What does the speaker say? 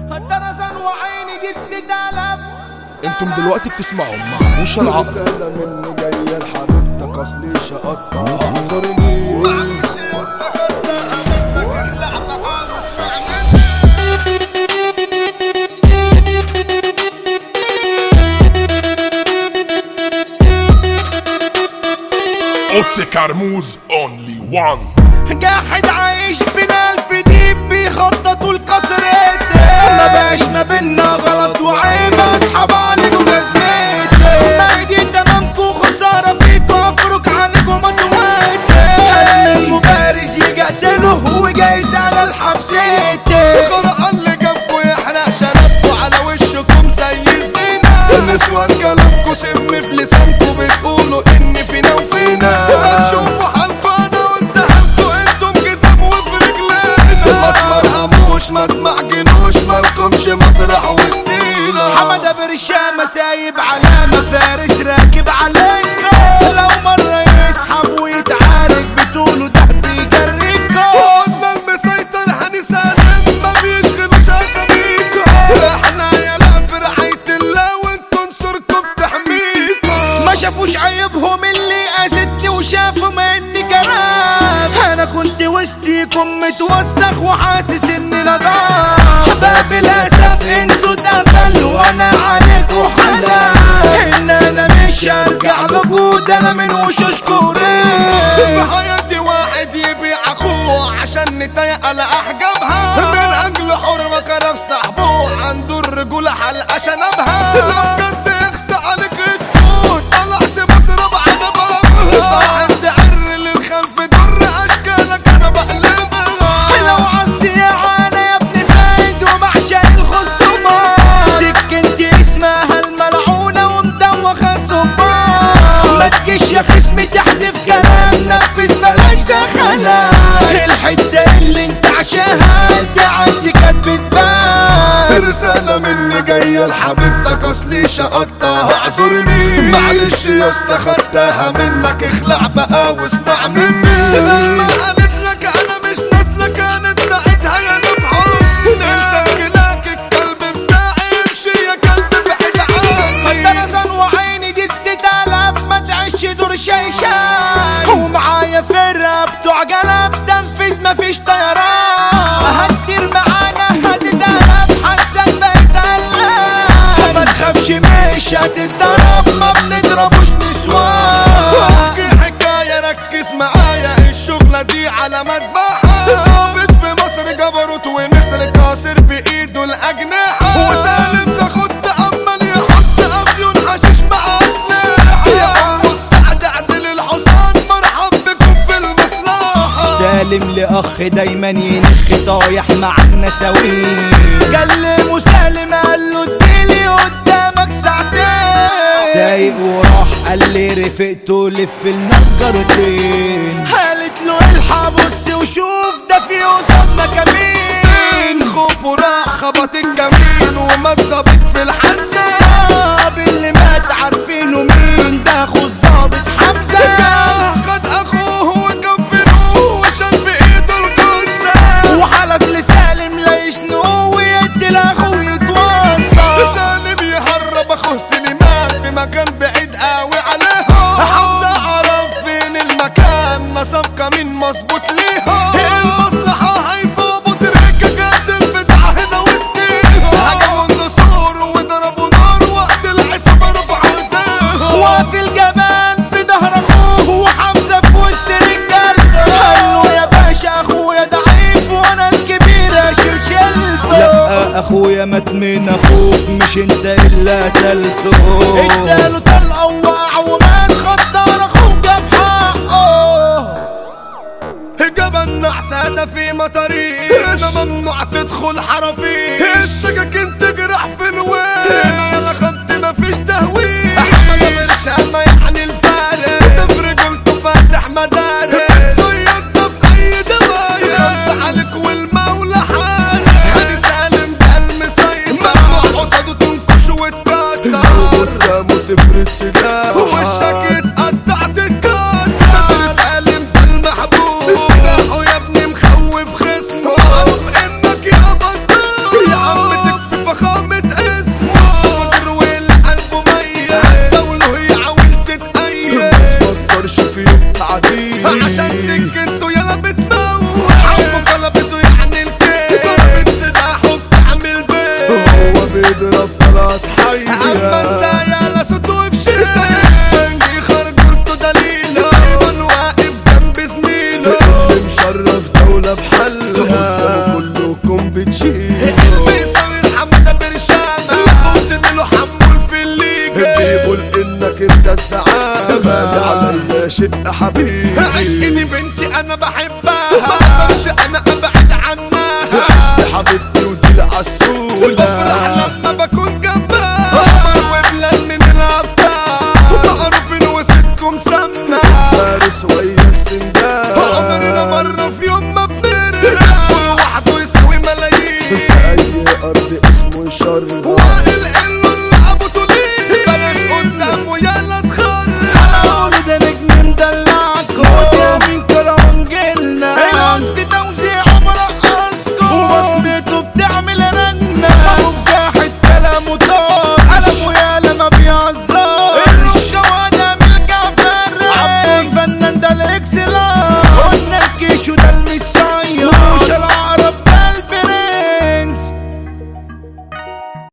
الدرزان وعيني جدد قلب. انتم دلوقتي بتسمعوا مع موشى العقل. رسالة مني جاية لحبيبتك اصلي شقطها اعذرني. معلش يا اسطى خدها منك اخلع بقى واسمع اوتي كرموز اونلي وان. جاحد عايش بنا الف ديب بيخططوا القصر ما بقاش ما بينا غلط وعيب اصحاب عليكوا جزمتي ما يجي تمامكوا خسارة فيكوا افرك عليكوا مطواتي هل المبارز يجي اقتله وجايز على الحبسيتي خرق اللي جابكوا يحرق شنبكوا على وشكم زي الزينة. النسوان كلامكوا سم في لسانكوا بتقولوا ان فينا وفينا. هتشوفوا حالكوا انا قلت حالكوا انتم جزم وفي رجلينا. ما تمرهموش ما تمعجنوش مالكمش مطرح وسطينا. حمادة برشامة سايب علامة فارس راكب عليكا لو مرة يسحب ويتعارك بتقولوا ده بيجريكا. قلنا المسيطر هنسالم ما بيشغلوش اساميكا. احنا يالا في رعاية الله وانتوا نصركم بتحميكا. ما شافوش عيبهم اللي اذتني وشافوا مني كلام. انا كنت وسطيكم متوسخ وحاسس اني نضاف. باب الاسف انسوا اتقفل وانا عليكوا حلال. ان انا مش هرجع لكوا ده انا من وشوشكوا في حياتي واحد يبيع اخوه عشان نتضايق على احجابها. من اجل حرمة كرف صاحبه عنده الرجولة حلقة شنبها. لو كنت اخسى عليك تفوت طلعت بسرب على بابها. صاحب تعر للخلف در اشكالك انا بقلبها. لو عالسياعة يا ابني فايد وبعشق الخصومات. سكنتي اسمها الملعونة ومدوخة الصباط. ما تجيش يا خصمي تحدف كلام نفذ بلاش دخلة. الحتة اللي انت عشاها انت عندي كانت بتبان. رسالة مني جاية لحبيبتك اصلي شقطتها اعذرني. معلش يا اسطى خدتها منك اخلع بقى واسمع مني. لما قالت لك انا مش نازلة كانت ساعتها يا نبحر. مسجلاك الكلب بتاعي امشي يا كلب بعيد عني. الدرزان وعيني جدد قلب ما تعيش دور شيشان. ومعايا فرقة بتوع قلب تنفيذ مفيش طيران. هتدير معانا هتتقلب حسن بقيت قلقان. ما تخافش مش هتتضرب ما بنضربوش نسوان. احكي حكاية ركز معايا الشغلة دي على مذبحة. ظابط في مصر جبروت ونسر كاسر بايده الاجنحة. وسالم ده خد امل يحط افيون حشيش مع اسلحة. يا ام السعد عدل الحصان مرحب بكم في المصلحة. سالم لأخ دايما ينخ طايح مع النساوين. كلمه سالم قال له اديلي قدامك ساعتين. سايق وراح قال لي رفقته لف الناس جارتين. قالت له الحق بص وشوف ده في قصادنا كمين. خوفه راح خبط الكمين ومات ظابط في الحادثة. اللي مات عارفينه مين ده اخو الظابط حمزة. خد اخوه وكفنوه وشال بايده الجثة. وحلف لسالم لا يشنوه ويدي لاخوه يتوصل. سالم يهرب اخوه سليمان في مكان بعيد قوي عليهم. حمزة عرف فين المكان نصب كمين مظبوط ليهم. المصلحة هيفا ابو تريكة جات البدعة هنا وسطيهم. هجموا النسور وضربوا نار وقت العصابة رفع ايديهم. وفي الجبان في ظهر اخوه وحمزة في وسط رجالته. قال له يا باشا اخويا ضعيف وانا الكبير اشيل شيلته. لا اخويا مات من اخوك مش انت الا قتلته. اداله طلقة ووقع ومات خطر اخوه جاب حقه. جبل نحسة ده في مطاريش. هنا ممنوع تدخل حرافيش. السكاكين تجرح في الويش. هنا انا خدت مفيش تهويش. احمد برشامة يعني الفارق. ده في رجولته فاتح مدارس. صياد ده في اي دوايا. خمسة عليك والمولى حارس. هاني سالم ده المسيطر. ممنوع قصاده تنكش وتكتر. قدامه تفرد سلاح. وشك يتقطع تتكتر. بدر سالم ده المحبوب. سلاحه يا ابني مخوف خصمه. معروف انك يا بطل. يا عم شق حبيبي. عشقي دي بنتي انا بحبها ما اقدرش انا ابعد عنها. عشقي حبيبتي ودي العسولة بفرح لما بكون جنبها. قمر وبلال من الابطال معروفين وسيدكم سما فارس ويا السندان. عمرنا مرة في يوم ما بنرجع وحده يسوي ملايين في اي ارض اسمه شر.